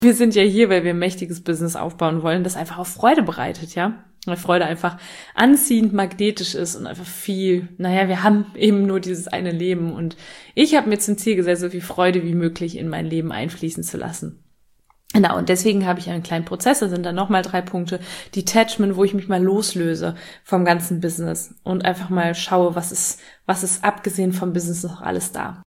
Wir sind ja hier, weil wir ein mächtiges Business aufbauen wollen, das einfach auch Freude bereitet, ja. Weil Freude einfach anziehend, magnetisch ist und einfach viel, wir haben eben nur dieses eine Leben und ich habe mir zum Ziel gesetzt, so viel Freude wie möglich in mein Leben einfließen zu lassen. Genau, und deswegen habe ich einen kleinen Prozess, da sind dann nochmal 3 Punkte. Detachment, wo ich mich mal loslöse vom ganzen Business und einfach mal schaue, was ist abgesehen vom Business noch alles da.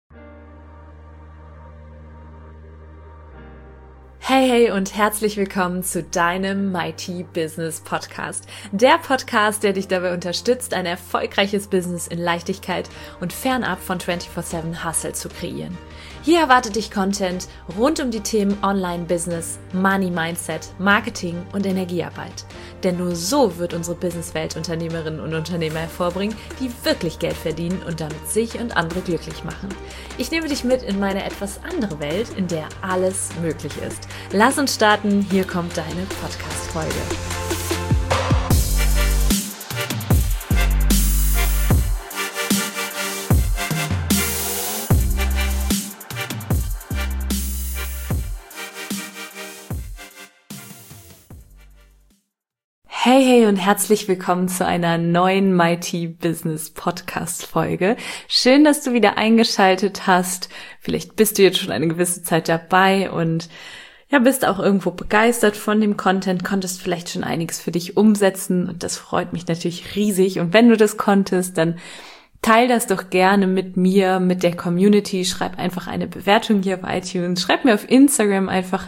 Hey und herzlich willkommen zu deinem Mighty Business Podcast. Der Podcast, der dich dabei unterstützt, ein erfolgreiches Business in Leichtigkeit und fernab von 24/7 Hustle zu kreieren. Hier erwartet dich Content rund um die Themen Online-Business, Money-Mindset, Marketing und Energiearbeit. Denn nur so wird unsere Businesswelt Unternehmerinnen und Unternehmer hervorbringen, die wirklich Geld verdienen und damit sich und andere glücklich machen. Ich nehme dich mit in meine etwas andere Welt, in der alles möglich ist. Lass uns starten, hier kommt deine Podcast-Folge. Hey und herzlich willkommen zu einer neuen Mighty Business Podcast Folge. Schön, dass du wieder eingeschaltet hast. Vielleicht bist du jetzt schon eine gewisse Zeit dabei und bist auch irgendwo begeistert von dem Content, konntest vielleicht schon einiges für dich umsetzen und das freut mich natürlich riesig. Und wenn du das konntest, dann teil das doch gerne mit mir, mit der Community. Schreib einfach eine Bewertung hier auf iTunes. Schreib mir auf Instagram einfach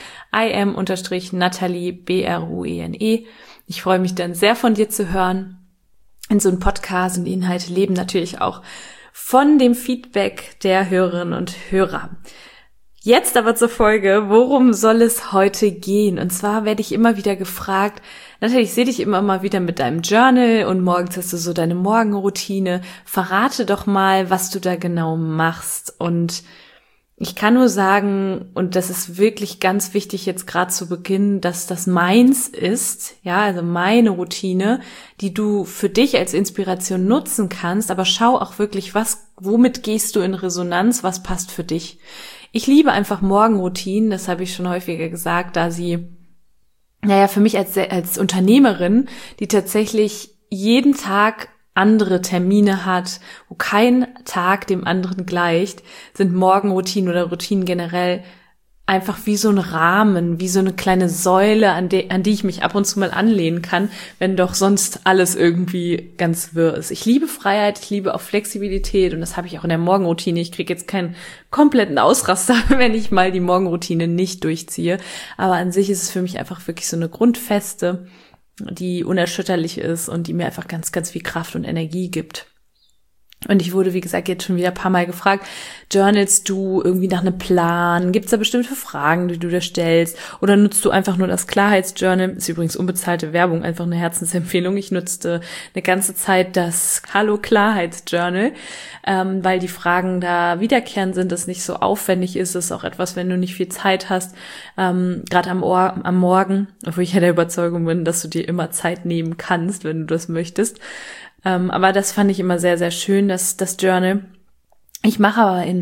@im_Nathalie BRUENE. Ich freue mich dann sehr von dir zu hören. In so einem Podcast und die Inhalte leben natürlich auch von dem Feedback der Hörerinnen und Hörer. Jetzt aber zur Folge, worum soll es heute gehen? Und zwar werde ich immer wieder gefragt, natürlich sehe dich immer mal wieder mit deinem Journal und morgens hast du so deine Morgenroutine. Verrate doch mal, was du da genau machst. Und ich kann nur sagen, und das ist wirklich ganz wichtig jetzt gerade zu Beginn, dass das meins ist, also meine Routine, die du für dich als Inspiration nutzen kannst, aber schau auch wirklich, womit gehst du in Resonanz, was passt für dich. Ich liebe einfach Morgenroutinen, das habe ich schon häufiger gesagt, da sie, für mich als Unternehmerin, die tatsächlich jeden Tag andere Termine hat, wo kein Tag dem anderen gleicht, sind Morgenroutinen oder Routinen generell einfach wie so ein Rahmen, wie so eine kleine Säule, an die ich mich ab und zu mal anlehnen kann, wenn doch sonst alles irgendwie ganz wirr ist. Ich liebe Freiheit, ich liebe auch Flexibilität und das habe ich auch in der Morgenroutine. Ich kriege jetzt keinen kompletten Ausraster, wenn ich mal die Morgenroutine nicht durchziehe, aber an sich ist es für mich einfach wirklich so eine Grundfeste, die unerschütterlich ist und die mir einfach ganz, ganz viel Kraft und Energie gibt. Und ich wurde, wie gesagt, jetzt schon wieder ein paar Mal gefragt, journalst du irgendwie nach einem Plan? Gibt es da bestimmte Fragen, die du da stellst? Oder nutzt du einfach nur das Klarheitsjournal? Ist übrigens unbezahlte Werbung, einfach eine Herzensempfehlung. Ich nutzte eine ganze Zeit das Hallo Klarheitsjournal, weil die Fragen da wiederkehrend sind, das nicht so aufwendig ist. Das ist auch etwas, wenn du nicht viel Zeit hast, gerade am Morgen, obwohl ich ja der Überzeugung bin, dass du dir immer Zeit nehmen kannst, wenn du das möchtest. Aber das fand ich immer sehr, sehr schön, das Journal. Ich mache aber in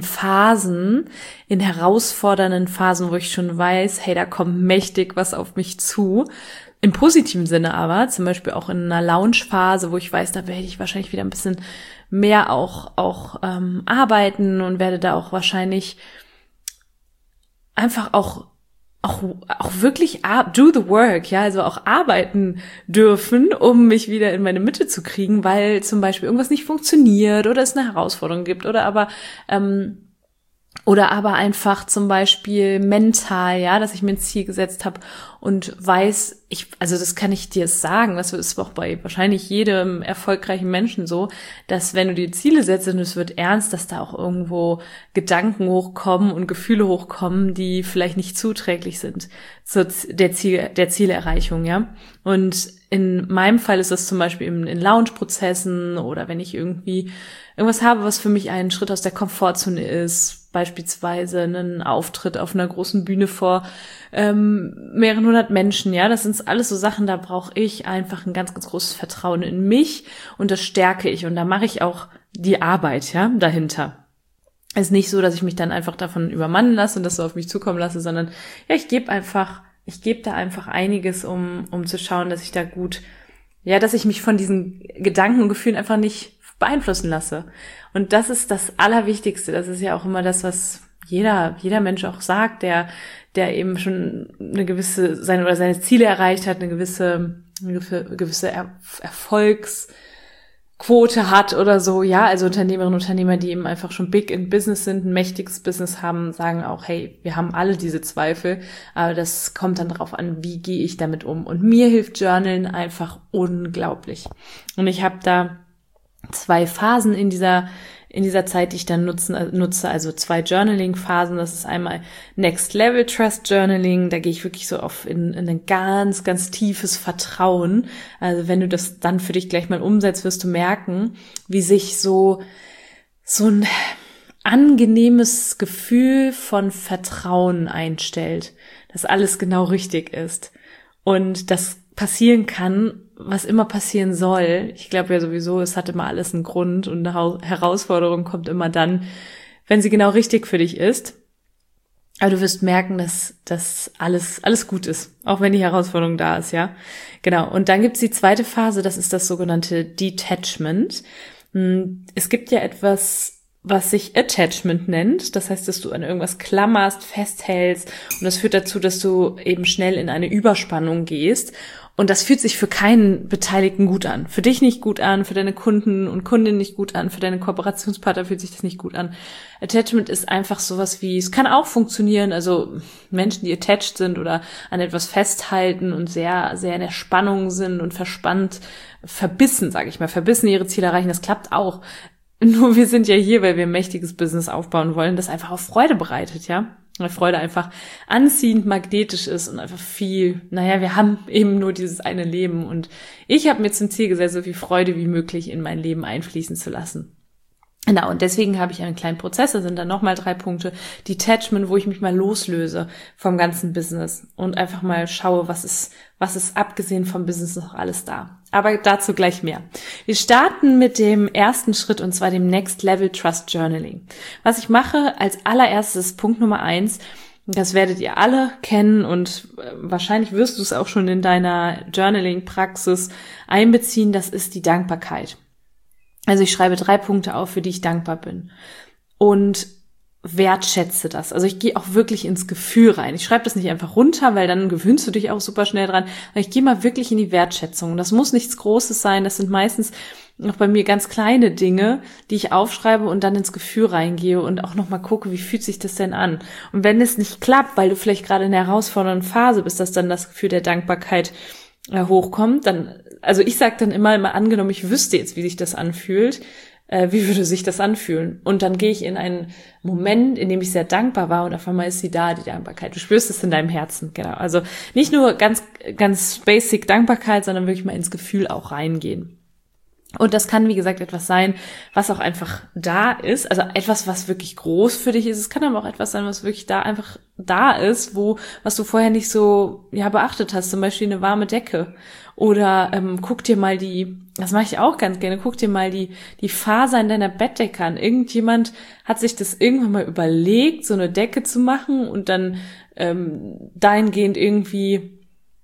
herausfordernden Phasen, wo ich schon weiß, hey, da kommt mächtig was auf mich zu. Im positiven Sinne aber, zum Beispiel auch in einer Launch-Phase, wo ich weiß, da werde ich wahrscheinlich wieder ein bisschen mehr auch arbeiten und werde da auch wahrscheinlich einfach auch wirklich do the work, also auch arbeiten dürfen, um mich wieder in meine Mitte zu kriegen, weil zum Beispiel irgendwas nicht funktioniert oder es eine Herausforderung gibt oder aber einfach zum Beispiel mental, dass ich mir ein Ziel gesetzt habe und weiß, das kann ich dir sagen, das ist auch bei wahrscheinlich jedem erfolgreichen Menschen so, dass wenn du dir Ziele setzt und es wird ernst, dass da auch irgendwo Gedanken hochkommen und Gefühle hochkommen, die vielleicht nicht zuträglich sind zur der Zielerreichung, Und in meinem Fall ist das zum Beispiel in Launch-Prozessen oder wenn ich irgendwie irgendwas habe, was für mich ein Schritt aus der Komfortzone ist, beispielsweise einen Auftritt auf einer großen Bühne vor mehreren hundert Menschen, das sind alles so Sachen, da brauche ich einfach ein ganz, ganz großes Vertrauen in mich und das stärke ich und da mache ich auch die Arbeit, dahinter. Es ist nicht so, dass ich mich dann einfach davon übermannen lasse und das so auf mich zukommen lasse, sondern ja, ich gebe da einfach einiges, um zu schauen, dass ich da gut, ja, dass ich mich von diesen Gedanken und Gefühlen einfach nicht beeinflussen lasse. Und das ist das Allerwichtigste. Das ist ja auch immer das, was jeder Mensch auch sagt, der eben schon seine Ziele erreicht hat, eine gewisse Erfolgsquote hat oder so. Ja, also Unternehmerinnen und Unternehmer, die eben einfach schon big in Business sind, ein mächtiges Business haben, sagen auch, hey, wir haben alle diese Zweifel, aber das kommt dann darauf an, wie gehe ich damit um. Und mir hilft Journalen einfach unglaublich. Und ich habe da 2 Phasen in dieser Zeit, die ich dann nutze, also 2 Journaling-Phasen. Das ist einmal Next Level Trust Journaling, da gehe ich wirklich so in ein ganz, ganz tiefes Vertrauen. Also wenn du das dann für dich gleich mal umsetzt, wirst du merken, wie sich so ein angenehmes Gefühl von Vertrauen einstellt, dass alles genau richtig ist und das passieren kann, was immer passieren soll. Ich glaube ja sowieso, es hat immer alles einen Grund und eine Herausforderung kommt immer dann, wenn sie genau richtig für dich ist. Aber du wirst merken, dass alles gut ist, auch wenn die Herausforderung da ist, ja. Genau. Und dann gibt's die zweite Phase, das ist das sogenannte Detachment. Es gibt ja etwas, was sich Attachment nennt. Das heißt, dass du an irgendwas klammerst, festhältst und das führt dazu, dass du eben schnell in eine Überspannung gehst. Und das fühlt sich für keinen Beteiligten gut an. Für dich nicht gut an, für deine Kunden und Kundinnen nicht gut an, für deine Kooperationspartner fühlt sich das nicht gut an. Attachment ist einfach sowas wie, es kann auch funktionieren, also Menschen, die attached sind oder an etwas festhalten und sehr, sehr in der Spannung sind und verspannt, verbissen ihre Ziele erreichen, das klappt auch. Nur wir sind ja hier, weil wir ein mächtiges Business aufbauen wollen, das einfach auch Freude bereitet, ja. Weil Freude einfach anziehend, magnetisch ist und einfach wir haben eben nur dieses eine Leben und ich habe mir zum Ziel gesetzt, so viel Freude wie möglich in mein Leben einfließen zu lassen. Genau, und deswegen habe ich einen kleinen Prozess, da sind dann nochmal 3 Punkte. Detachment, wo ich mich mal loslöse vom ganzen Business und einfach mal schaue, was ist abgesehen vom Business noch alles da. Aber dazu gleich mehr. Wir starten mit dem ersten Schritt und zwar dem Next Level Trust Journaling. Was ich mache als allererstes, Punkt Nummer 1, das werdet ihr alle kennen und wahrscheinlich wirst du es auch schon in deiner Journaling-Praxis einbeziehen, das ist die Dankbarkeit. Also ich schreibe 3 Punkte auf, für die ich dankbar bin und wertschätze das. Also ich gehe auch wirklich ins Gefühl rein. Ich schreibe das nicht einfach runter, weil dann gewöhnst du dich auch super schnell dran. Aber ich gehe mal wirklich in die Wertschätzung. Und das muss nichts Großes sein. Das sind meistens noch bei mir ganz kleine Dinge, die ich aufschreibe und dann ins Gefühl reingehe und auch nochmal gucke, wie fühlt sich das denn an? Und wenn es nicht klappt, weil du vielleicht gerade in einer herausfordernden Phase bist, dass dann das Gefühl der Dankbarkeit hochkommt, dann, also ich sage dann immer angenommen, ich wüsste jetzt, wie sich das anfühlt, wie würde sich das anfühlen? Und dann gehe ich in einen Moment, in dem ich sehr dankbar war und auf einmal ist sie da, die Dankbarkeit. Du spürst es in deinem Herzen, genau. Also nicht nur ganz, ganz basic Dankbarkeit, sondern wirklich mal ins Gefühl auch reingehen. Und das kann, wie gesagt, etwas sein, was auch einfach da ist, also etwas, was wirklich groß für dich ist. Es kann aber auch etwas sein, was wirklich da einfach da ist, was du vorher nicht so beachtet hast, zum Beispiel eine warme Decke. Oder guck dir mal das mache ich auch ganz gerne, guck dir mal die Faser in deiner Bettdecke an. Irgendjemand hat sich das irgendwann mal überlegt, so eine Decke zu machen und dann dahingehend irgendwie,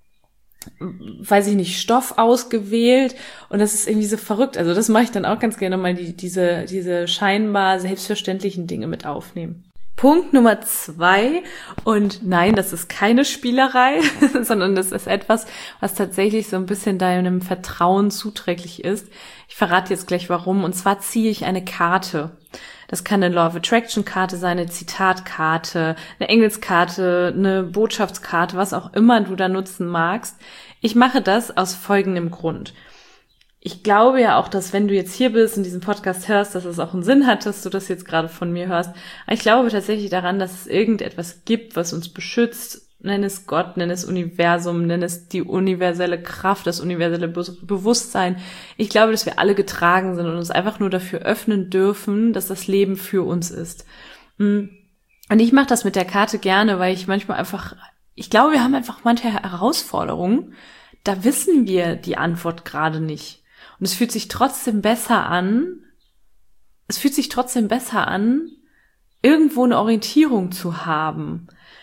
weiß ich nicht, Stoff ausgewählt und das ist irgendwie so verrückt. Also das mache ich dann auch ganz gerne mal, diese scheinbar selbstverständlichen Dinge mit aufnehmen. Punkt Nummer 2 und nein, das ist keine Spielerei, sondern das ist etwas, was tatsächlich so ein bisschen deinem Vertrauen zuträglich ist. Ich verrate jetzt gleich warum und zwar ziehe ich eine Karte. Das kann eine Law of Attraction Karte sein, eine Zitatkarte, eine Engelskarte, eine Botschaftskarte, was auch immer du da nutzen magst. Ich mache das aus folgendem Grund. Ich glaube ja auch, dass wenn du jetzt hier bist und diesen Podcast hörst, dass es auch einen Sinn hat, dass du das jetzt gerade von mir hörst. Aber ich glaube tatsächlich daran, dass es irgendetwas gibt, was uns beschützt. Nenn es Gott, nenn es Universum, nenn es die universelle Kraft, das universelle Bewusstsein. Ich glaube, dass wir alle getragen sind und uns einfach nur dafür öffnen dürfen, dass das Leben für uns ist. Und ich mache das mit der Karte gerne, weil ich manchmal ich glaube, wir haben einfach manche Herausforderungen, da wissen wir die Antwort gerade nicht. Und es fühlt sich trotzdem besser an, irgendwo eine Orientierung zu haben.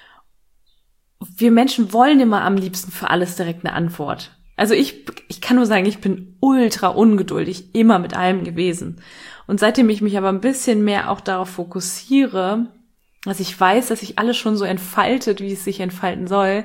Wir Menschen wollen immer am liebsten für alles direkt eine Antwort. Also ich kann nur sagen, ich bin ultra ungeduldig, immer mit allem gewesen. Und seitdem ich mich aber ein bisschen mehr auch darauf fokussiere, dass ich weiß, dass sich alles schon so entfaltet, wie es sich entfalten soll,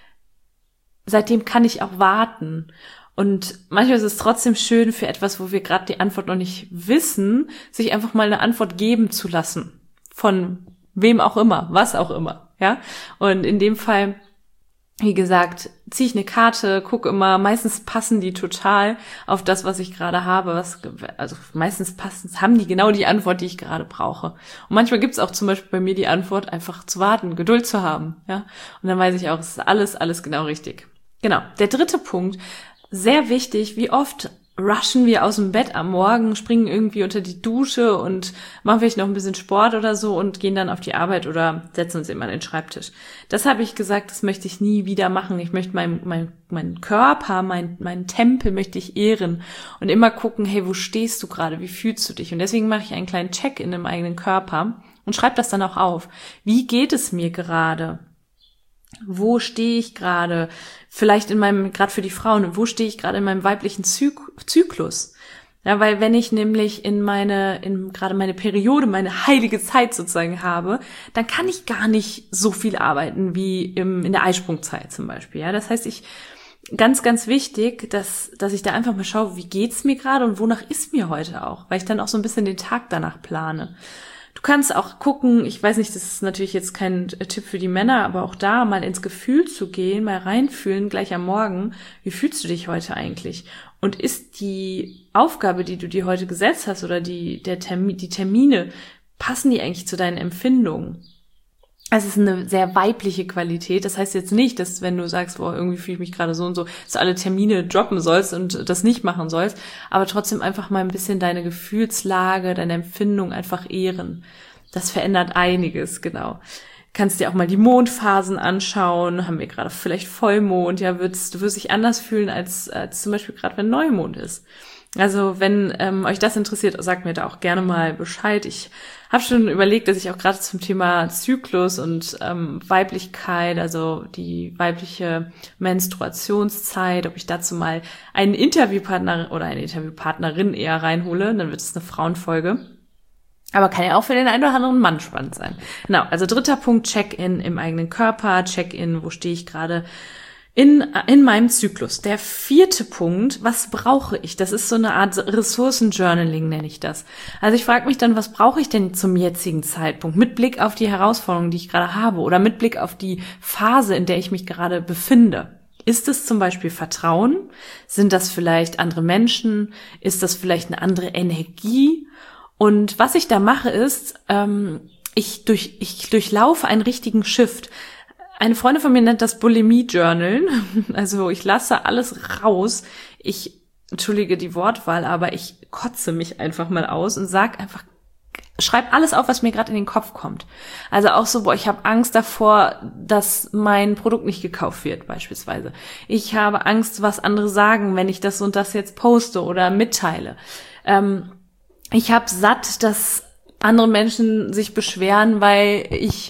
seitdem kann ich auch warten. Und manchmal ist es trotzdem schön, für etwas, wo wir gerade die Antwort noch nicht wissen, sich einfach mal eine Antwort geben zu lassen. Von wem auch immer, was auch immer, ja. Und in dem Fall, wie gesagt, ziehe ich eine Karte, gucke immer, meistens passen die total auf das, was ich gerade habe. Also meistens haben die genau die Antwort, die ich gerade brauche. Und manchmal gibt's auch zum Beispiel bei mir die Antwort, einfach zu warten, Geduld zu haben, ja. Und dann weiß ich auch, es ist alles genau richtig. Genau. Der dritte Punkt, sehr wichtig, wie oft rushen wir aus dem Bett am Morgen, springen irgendwie unter die Dusche und machen vielleicht noch ein bisschen Sport oder so und gehen dann auf die Arbeit oder setzen uns immer an den Schreibtisch. Das habe ich gesagt, das möchte ich nie wieder machen. Ich möchte meinen Körper, meinen Tempel möchte ich ehren und immer gucken, hey, wo stehst du gerade? Wie fühlst du dich? Und deswegen mache ich einen kleinen Check-in im eigenen Körper und schreibe das dann auch auf. Wie geht es mir gerade? Wo stehe ich gerade? Vielleicht gerade für die Frauen, wo stehe ich gerade in meinem weiblichen Zyklus? Ja, weil wenn ich nämlich gerade meine Periode, meine heilige Zeit sozusagen habe, dann kann ich gar nicht so viel arbeiten wie in der Eisprungzeit zum Beispiel. Ja, das heißt, ganz, ganz wichtig, dass ich da einfach mal schaue, wie geht's mir gerade und wonach ist mir heute auch, weil ich dann auch so ein bisschen den Tag danach plane. Du kannst auch gucken, ich weiß nicht, das ist natürlich jetzt kein Tipp für die Männer, aber auch da mal ins Gefühl zu gehen, mal reinfühlen, gleich am Morgen, wie fühlst du dich heute eigentlich? Und ist die Aufgabe, die du dir heute gesetzt hast oder die Termine, passen die eigentlich zu deinen Empfindungen? Es ist eine sehr weibliche Qualität. Das heißt jetzt nicht, dass wenn du sagst, boah, irgendwie fühle ich mich gerade so und so, dass du alle Termine droppen sollst und das nicht machen sollst, aber trotzdem einfach mal ein bisschen deine Gefühlslage, deine Empfindung einfach ehren. Das verändert einiges, genau. Kannst dir auch mal die Mondphasen anschauen. Haben wir gerade vielleicht Vollmond? Ja, du wirst dich anders fühlen als zum Beispiel gerade, wenn Neumond ist. Also wenn euch das interessiert, sagt mir da auch gerne mal Bescheid. Ich habe schon überlegt, dass ich auch gerade zum Thema Zyklus und Weiblichkeit, also die weibliche Menstruationszeit, ob ich dazu mal einen Interviewpartner oder eine Interviewpartnerin eher reinhole, dann wird es eine Frauenfolge. Aber kann ja auch für den einen oder anderen Mann spannend sein. Genau, also dritter Punkt, Check-in im eigenen Körper, Check-in, wo stehe ich gerade in meinem Zyklus. Der vierte Punkt, was brauche ich? Das ist so eine Art Ressourcen-Journaling, nenne ich das. Also ich frage mich dann, was brauche ich denn zum jetzigen Zeitpunkt? Mit Blick auf die Herausforderungen, die ich gerade habe oder mit Blick auf die Phase, in der ich mich gerade befinde. Ist es zum Beispiel Vertrauen? Sind das vielleicht andere Menschen? Ist das vielleicht eine andere Energie? Und was ich da mache ist, ich durchlaufe einen richtigen Shift. Eine Freundin von mir nennt das Bulimie-Journalen. Also ich lasse alles raus. Entschuldige die Wortwahl, aber ich kotze mich einfach mal aus und schreib alles auf, was mir gerade in den Kopf kommt. Also auch so, ich habe Angst davor, dass mein Produkt nicht gekauft wird, beispielsweise. Ich habe Angst, was andere sagen, wenn ich das und das jetzt poste oder mitteile. Ich habe satt, dass andere Menschen sich beschweren, weil ich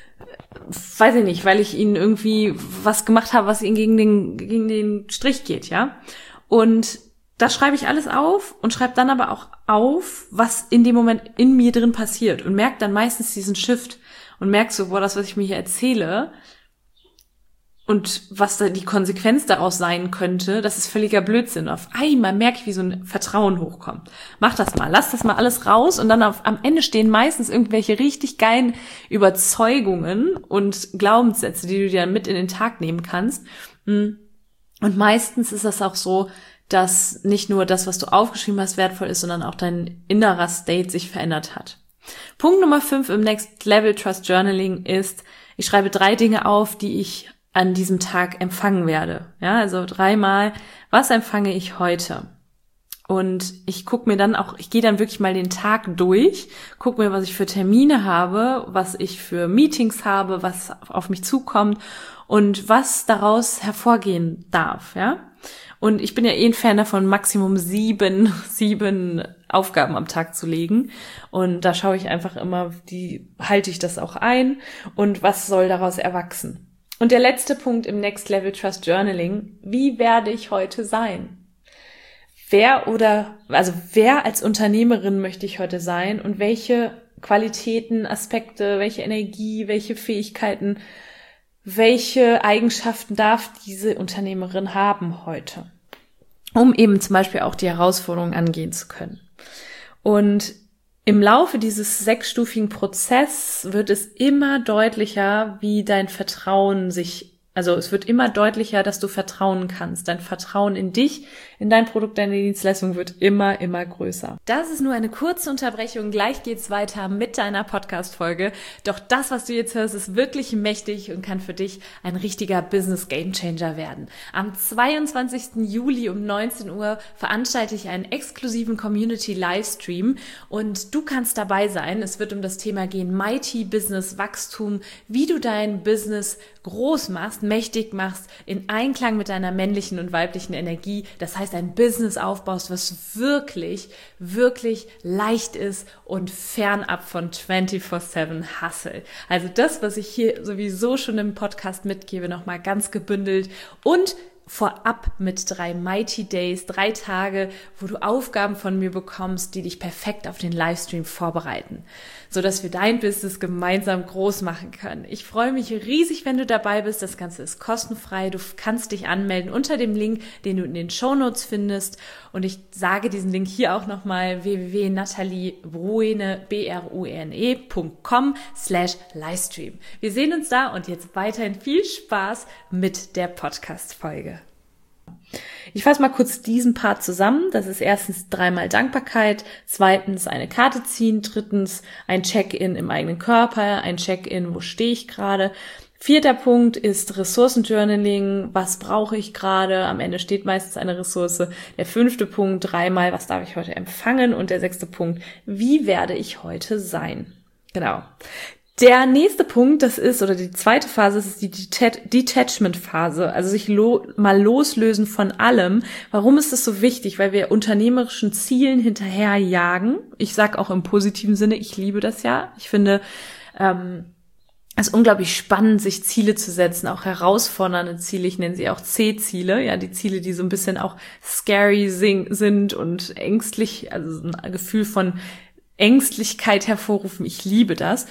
ihnen irgendwie was gemacht habe, was ihnen gegen den Strich geht, ja. Und das schreibe ich alles auf und schreibe dann aber auch auf, was in dem Moment in mir drin passiert und merke dann meistens diesen Shift und merke so, boah, das, was ich mir hier erzähle und was da die Konsequenz daraus sein könnte, das ist völliger Blödsinn. Auf einmal merke ich, wie so ein Vertrauen hochkommt. Mach das mal, lass das mal alles raus und dann am Ende stehen meistens irgendwelche richtig geilen Überzeugungen und Glaubenssätze, die du dir dann mit in den Tag nehmen kannst. Und meistens ist das auch so, dass nicht nur das, was du aufgeschrieben hast, wertvoll ist, sondern auch dein innerer State sich verändert hat. Punkt Nummer 5 im Next Level Trust Journaling ist, ich schreibe 3 Dinge auf, die ich an diesem Tag empfangen werde. Ja, also 3-mal, was empfange ich heute? Und ich gehe dann wirklich mal den Tag durch, gucke mir, was ich für Termine habe, was ich für Meetings habe, was auf mich zukommt und was daraus hervorgehen darf, ja. Und ich bin ja ein Fan davon, Maximum sieben Aufgaben am Tag zu legen. Und da schaue ich einfach immer, halte ich das auch ein und was soll daraus erwachsen. Und der letzte Punkt im Next Level Trust Journaling: Wie werde ich heute sein? Wer als Unternehmerin möchte ich heute sein und welche Qualitäten, Aspekte, welche Energie, welche Fähigkeiten, welche Eigenschaften darf diese Unternehmerin haben heute, um eben zum Beispiel auch die Herausforderungen angehen zu können. Und im Laufe dieses 6-stufigen Prozesses wird es immer deutlicher, wie dein Vertrauen es wird immer deutlicher, dass du vertrauen kannst. Dein Vertrauen in dich, in dein Produkt, deine Dienstleistung wird immer, immer größer. Das ist nur eine kurze Unterbrechung. Gleich geht's weiter mit deiner Podcast-Folge. Doch das, was du jetzt hörst, ist wirklich mächtig und kann für dich ein richtiger Business-Game-Changer werden. Am 22. Juli um 19 Uhr veranstalte ich einen exklusiven Community-Livestream und du kannst dabei sein. Es wird um das Thema gehen: Mighty Business Wachstum, wie du dein Business groß machst, mächtig machst, in Einklang mit deiner männlichen und weiblichen Energie. Das heißt, ein Business aufbaust, was wirklich, wirklich leicht ist und fernab von 24/7 Hustle. Also das, was ich hier sowieso schon im Podcast mitgebe, nochmal ganz gebündelt und vorab mit 3 Mighty Days, 3 Tage, wo du Aufgaben von mir bekommst, die dich perfekt auf den Livestream vorbereiten, sodass wir dein Business gemeinsam groß machen können. Ich freue mich riesig, wenn du dabei bist. Das Ganze ist kostenfrei. Du kannst dich anmelden unter dem Link, den du in den Shownotes findest. Und ich sage diesen Link hier auch nochmal: www.nataliebruene.com/Livestream. Wir sehen uns da und jetzt weiterhin viel Spaß mit der Podcast-Folge. Ich fasse mal kurz diesen Part zusammen. Das ist erstens 3-mal Dankbarkeit, zweitens eine Karte ziehen, drittens ein Check-in im eigenen Körper, ein Check-in, wo stehe ich gerade. 4. Punkt ist Ressourcenjournaling, was brauche ich gerade? Am Ende steht meistens eine Ressource. Der 5. Punkt, 3-mal, was darf ich heute empfangen? Und der 6. Punkt, wie werde ich heute sein? Genau. Der nächste Punkt, die zweite Phase, das ist die Detachment-Phase, also sich mal loslösen von allem. Warum ist das so wichtig? Weil wir unternehmerischen Zielen hinterherjagen. Ich sage auch im positiven Sinne, ich liebe das ja. Ich finde es ist unglaublich spannend, sich Ziele zu setzen, auch herausfordernde Ziele. Ich nenne sie auch C-Ziele, ja, die Ziele, die so ein bisschen auch scary sind und ängstlich, also ein Gefühl von Ängstlichkeit hervorrufen. Ich liebe das.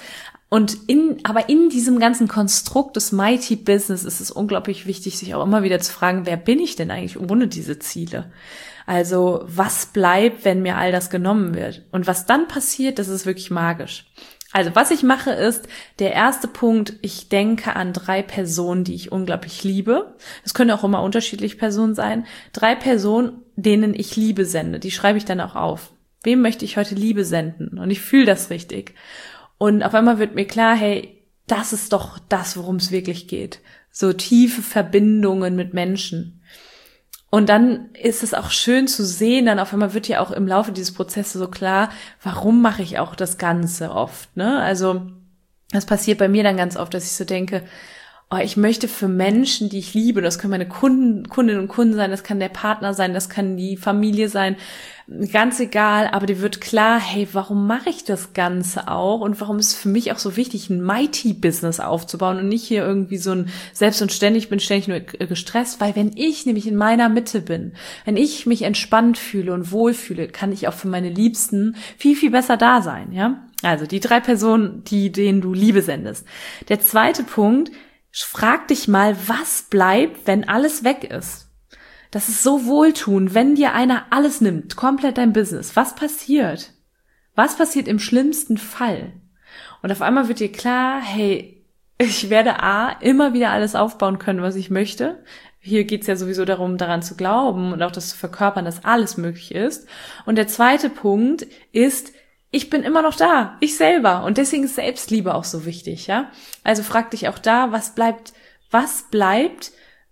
Aber in diesem ganzen Konstrukt des Mighty Business ist es unglaublich wichtig, sich auch immer wieder zu fragen, wer bin ich denn eigentlich ohne diese Ziele? Also, was bleibt, wenn mir all das genommen wird? Und was dann passiert, das ist wirklich magisch. Also, was ich mache ist, der erste Punkt, ich denke an 3 Personen, die ich unglaublich liebe. Es können auch immer unterschiedliche Personen sein. 3 Personen, denen ich Liebe sende. Die schreibe ich dann auch auf. Wem möchte ich heute Liebe senden? Und ich fühle das richtig. Und auf einmal wird mir klar, hey, das ist doch das, worum es wirklich geht. So tiefe Verbindungen mit Menschen. Und dann ist es auch schön zu sehen, dann auf einmal wird ja auch im Laufe dieses Prozesses so klar, warum mache ich auch das Ganze oft, ne? Also, das passiert bei mir dann ganz oft, dass ich so denke, ich möchte für Menschen, die ich liebe, das können meine Kundinnen und Kunden sein, das kann der Partner sein, das kann die Familie sein, ganz egal, aber dir wird klar, hey, warum mache ich das Ganze auch und warum ist es für mich auch so wichtig, ein Mighty-Business aufzubauen und nicht hier irgendwie so ein selbst und ständig, bin ständig nur gestresst, weil wenn ich nämlich in meiner Mitte bin, wenn ich mich entspannt fühle und wohlfühle, kann ich auch für meine Liebsten viel, viel besser da sein, ja? Also die 3 Personen, denen du Liebe sendest. Der zweite Punkt, frag dich mal, was bleibt, wenn alles weg ist. Das ist so wohltuend, wenn dir einer alles nimmt, komplett dein Business. Was passiert? Was passiert im schlimmsten Fall? Und auf einmal wird dir klar, hey, ich werde immer wieder alles aufbauen können, was ich möchte. Hier geht's ja sowieso darum, daran zu glauben und auch das zu verkörpern, dass alles möglich ist. Und der zweite Punkt ist, ich bin immer noch da, ich selber. Und deswegen ist Selbstliebe auch so wichtig, ja. Also frag dich auch da, was bleibt,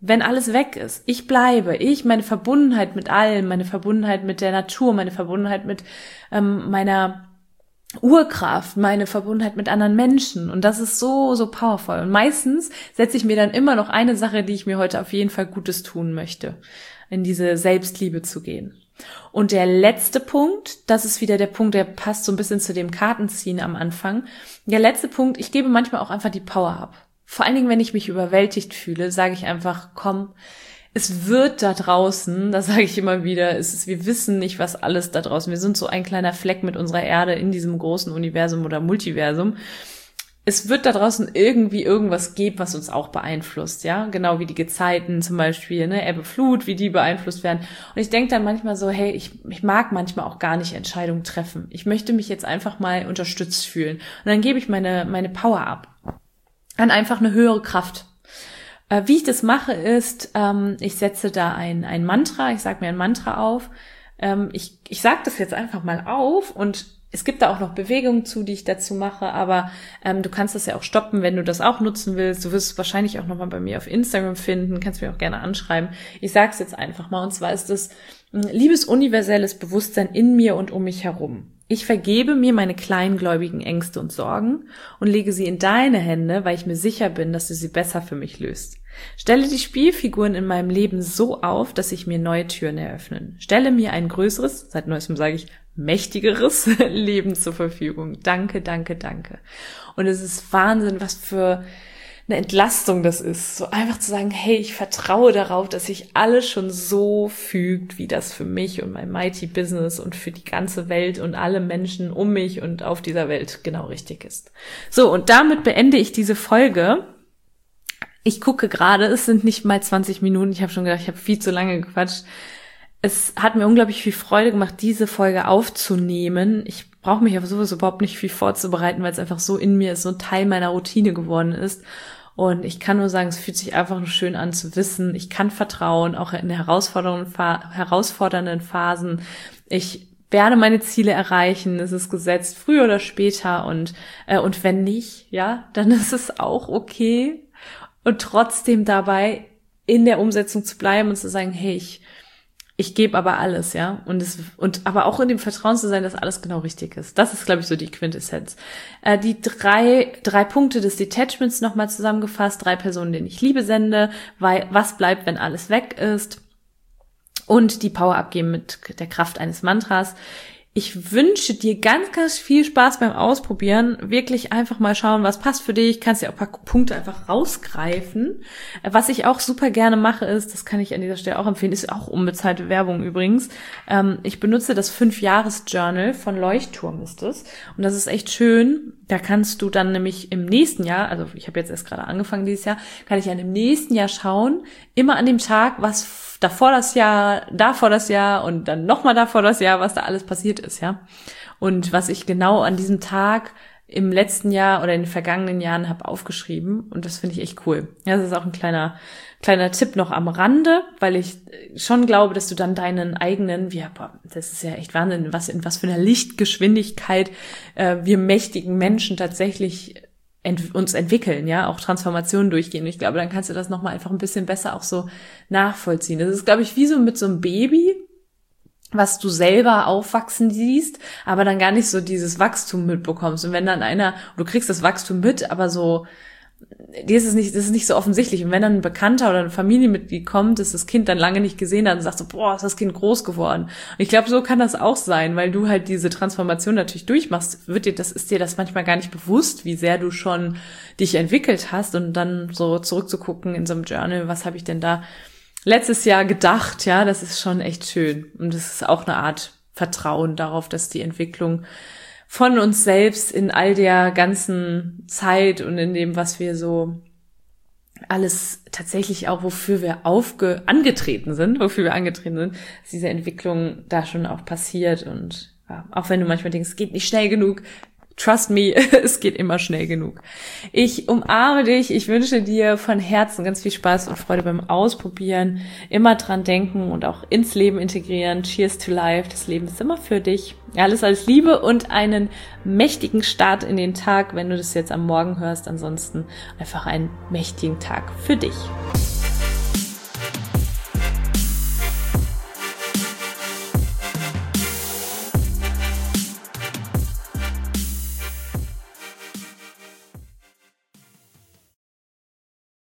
wenn alles weg ist. Ich bleibe. Meine Verbundenheit mit allem, meine Verbundenheit mit der Natur, meine Verbundenheit mit meiner Urkraft, meine Verbundenheit mit anderen Menschen. Und das ist so, so powerful. Und meistens setze ich mir dann immer noch eine Sache, die ich mir heute auf jeden Fall Gutes tun möchte, in diese Selbstliebe zu gehen. Und der letzte Punkt, das ist wieder der Punkt, der passt so ein bisschen zu dem Kartenziehen am Anfang. Der letzte Punkt, ich gebe manchmal auch einfach die Power ab. Vor allen Dingen, wenn ich mich überwältigt fühle, sage ich einfach, komm, es wird da draußen, das sage ich immer wieder, wir wissen nicht, was alles da draußen, wir sind so ein kleiner Fleck mit unserer Erde in diesem großen Universum oder Multiversum. Es wird da draußen irgendwie irgendwas geben, was uns auch beeinflusst, ja, genau wie die Gezeiten zum Beispiel, ne, Ebbe, Flut, wie die beeinflusst werden. Und ich denke dann manchmal so, hey, ich mag manchmal auch gar nicht Entscheidungen treffen. Ich möchte mich jetzt einfach mal unterstützt fühlen. Und dann gebe ich meine Power ab an einfach eine höhere Kraft. Wie ich das mache ist, ich setze da ein Mantra, ich sage mir ein Mantra auf. Ich sage das jetzt einfach mal auf und es gibt da auch noch Bewegungen zu, die ich dazu mache, aber du kannst das ja auch stoppen, wenn du das auch nutzen willst. Du wirst es wahrscheinlich auch nochmal bei mir auf Instagram finden, kannst mir auch gerne anschreiben. Ich sage es jetzt einfach mal und zwar ist es liebes universelles Bewusstsein in mir und um mich herum. Ich vergebe mir meine kleingläubigen Ängste und Sorgen und lege sie in deine Hände, weil ich mir sicher bin, dass du sie besser für mich löst. Stelle die Spielfiguren in meinem Leben so auf, dass sich mir neue Türen eröffnen. Stelle mir ein größeres, seit neuestem sage ich, mächtigeres Leben zur Verfügung. Danke, danke, danke. Und es ist Wahnsinn, was für eine Entlastung das ist. So einfach zu sagen, hey, ich vertraue darauf, dass sich alles schon so fügt, wie das für mich und mein Mighty Business und für die ganze Welt und alle Menschen um mich und auf dieser Welt genau richtig ist. So, und damit beende ich diese Folge. Ich gucke gerade, es sind nicht mal 20 Minuten. Ich habe schon gedacht, ich habe viel zu lange gequatscht. Es hat mir unglaublich viel Freude gemacht, diese Folge aufzunehmen. Ich brauche mich aber sowieso überhaupt nicht viel vorzubereiten, weil es einfach so in mir ist, so ein Teil meiner Routine geworden ist. Und ich kann nur sagen, es fühlt sich einfach nur schön an zu wissen, ich kann vertrauen, auch in herausfordernden Phasen. Ich werde meine Ziele erreichen, es ist gesetzt, früher oder später. Und wenn nicht, ja, dann ist es auch okay. Und trotzdem dabei in der Umsetzung zu bleiben und zu sagen, hey, ich gebe aber alles, ja, und aber auch in dem Vertrauen zu sein, dass alles genau richtig ist. Das ist, glaube ich, so die Quintessenz. Die drei Punkte des Detachments nochmal zusammengefasst, 3 Personen, denen ich Liebe sende, weil was bleibt, wenn alles weg ist, und die Power abgeben mit der Kraft eines Mantras. Ich wünsche dir ganz, ganz viel Spaß beim Ausprobieren. Wirklich einfach mal schauen, was passt für dich. Kannst dir auch ein paar Punkte einfach rausgreifen. Was ich auch super gerne mache ist, das kann ich an dieser Stelle auch empfehlen, ist auch unbezahlte Werbung übrigens. Ich benutze das 5-Jahres-Journal von Leuchtturm ist es. Und das ist echt schön. Da kannst du dann nämlich im nächsten Jahr, also ich habe jetzt erst gerade angefangen dieses Jahr, kann ich dann im nächsten Jahr schauen, immer an dem Tag, was davor das Jahr und dann nochmal davor das Jahr, was da alles passiert ist, ja. Und was ich genau an diesem Tag im letzten Jahr oder in den vergangenen Jahren habe aufgeschrieben. Und das finde ich echt cool. Ja, das ist auch ein kleiner Tipp noch am Rande, weil ich schon glaube, dass du dann deinen eigenen, das ist ja echt Wahnsinn, in was für einer Lichtgeschwindigkeit wir mächtigen Menschen tatsächlich uns entwickeln, ja, auch Transformationen durchgehen. Und ich glaube, dann kannst du das nochmal einfach ein bisschen besser auch so nachvollziehen. Das ist, glaube ich, wie so mit so einem Baby, was du selber aufwachsen siehst, aber dann gar nicht so dieses Wachstum mitbekommst. Und wenn dann du kriegst das Wachstum mit, aber so, das ist nicht so offensichtlich. Und wenn dann ein Bekannter oder ein Familienmitglied kommt, das Kind dann lange nicht gesehen hat und sagt so, boah, ist das Kind groß geworden. Und ich glaube, so kann das auch sein, weil du halt diese Transformation natürlich durchmachst, ist dir das manchmal gar nicht bewusst, wie sehr du schon dich entwickelt hast, und dann so zurückzugucken in so einem Journal, was habe ich denn da letztes Jahr gedacht, ja, das ist schon echt schön. Und das ist auch eine Art Vertrauen darauf, dass die Entwicklung von uns selbst in all der ganzen Zeit und in dem, was wir so alles tatsächlich auch, wofür wir angetreten sind, dass diese Entwicklung da schon auch passiert. Und ja, auch wenn du manchmal denkst, es geht nicht schnell genug, trust me, es geht immer schnell genug. Ich umarme dich, ich wünsche dir von Herzen ganz viel Spaß und Freude beim Ausprobieren. Immer dran denken und auch ins Leben integrieren. Cheers to life, das Leben ist immer für dich. Alles Liebe und einen mächtigen Start in den Tag, wenn du das jetzt am Morgen hörst. Ansonsten einfach einen mächtigen Tag für dich.